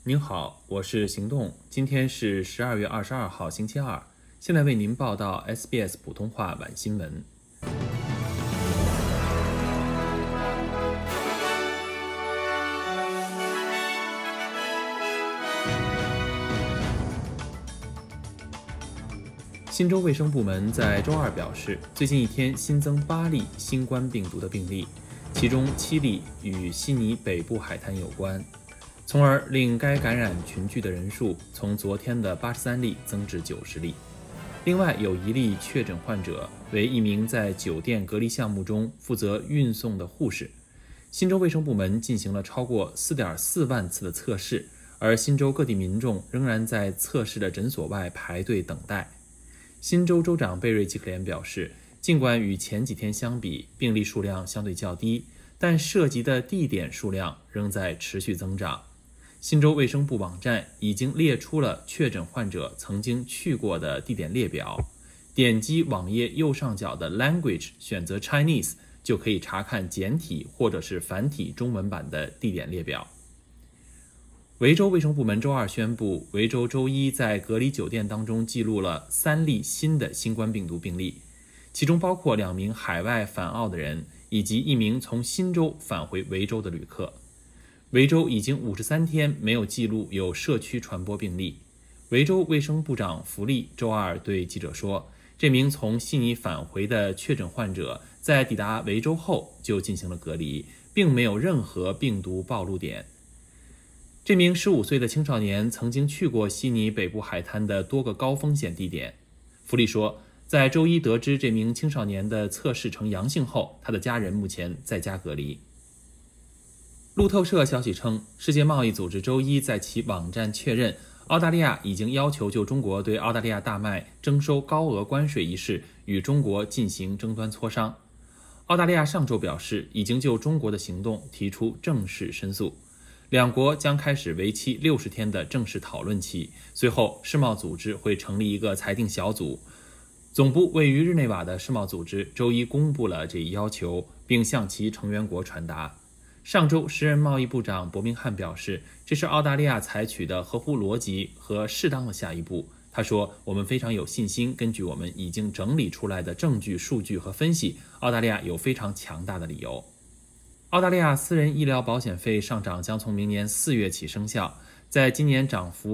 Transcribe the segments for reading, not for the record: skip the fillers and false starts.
您好，我是行动，今天是12月22号星期二，现在为您报道 SBS 普通话晚新闻。新州卫生部门在周二表示，最近一天新增8例新冠病毒的病例，其中7例与悉尼北部海滩有关，从而令该感染群聚的人数从昨天的83例增至90例。另外有1例确诊患者为一名在酒店隔离项目中负责运送的护士。新州卫生部门进行了超过 4.4 万次的测试，而新州各地民众仍然在测试的诊所外排队等待。新州州长贝瑞吉克连表示，尽管与前几天相比，病例数量相对较低，但涉及的地点数量仍在持续增长。新州卫生部网站已经列出了确诊患者曾经去过的地点列表，点击网页右上角的 Language 选择 Chinese 就可以查看简体或者是繁体中文版的地点列表。维州卫生部门周二宣布，维州周一在隔离酒店当中记录了3例新的新冠病毒病例，其中包括2名海外返澳的人以及1名从新州返回维州的旅客。维州已经53天没有记录有社区传播病例。维州卫生部长弗利周二对记者说，这名从悉尼返回的确诊患者在抵达维州后就进行了隔离，并没有任何病毒暴露点。这名15岁的青少年曾经去过悉尼北部海滩的多个高风险地点。弗利说，在周一得知这名青少年的测试呈阳性后，他的家人目前在家隔离。路透社消息称，世界贸易组织周一在其网站确认，澳大利亚已经要求就中国对澳大利亚大麦征收高额关税一事与中国进行争端磋商。澳大利亚上周表示，已经就中国的行动提出正式申诉。两国将开始为期60天的正式讨论期，随后世贸组织会成立一个裁定小组。总部位于日内瓦的世贸组织周一公布了这一要求，并向其成员国传达。上周时任贸易部长伯明翰表示，这是澳大利亚采取的合乎逻辑和适当的下一步。他说，我们非常有信心，根据我们已经整理出来的证据、数据和分析，澳大利亚有非常强大的理由。澳大利亚私人医疗保险费上涨将从明年4月起生效，在今年涨幅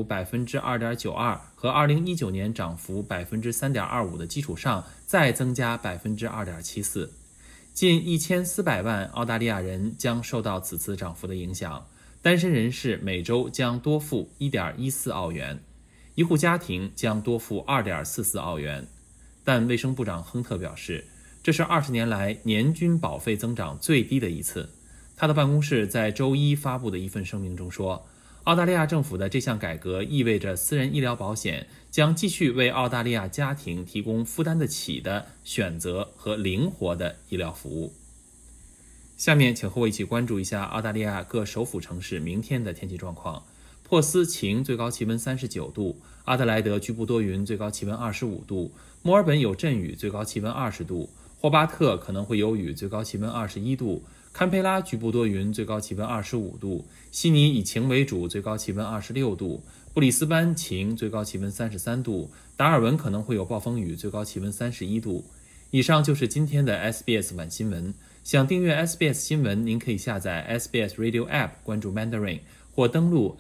2.92% 和2019年涨幅 3.25% 的基础上再增加 2.74%。近1400万澳大利亚人将受到此次涨幅的影响，单身人士每周将多付 1.14 澳元，一户家庭将多付 2.44 澳元。但卫生部长亨特表示，这是20年来年均保费增长最低的一次。他的办公室在周一发布的一份声明中说，澳大利亚政府的这项改革意味着私人医疗保险将继续为澳大利亚家庭提供负担得起的选择和灵活的医疗服务。下面请和我一起关注一下澳大利亚各首府城市明天的天气状况。珀斯晴，最高气温39度；阿德莱德局部多云，最高气温25度；墨尔本有阵雨，最高气温20度；霍巴特可能会有雨，最高气温21度；堪培拉局部多云，最高气温25度；悉尼以晴为主，最高气温26度；布里斯班晴，最高气温33度；达尔文可能会有暴风雨，最高气温31度。以上就是今天的 SBS 晚新闻。想订阅 SBS 新闻，您可以下载 SBS Radio App 关注 Mandarin， 或登录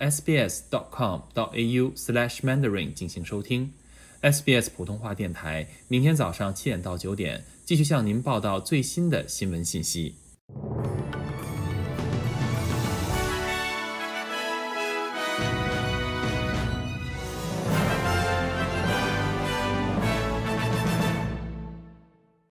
sbs.com.au/mandarin 进行收听。SBS 普通话电台明天早上7点到9点继续向您报道最新的新闻信息。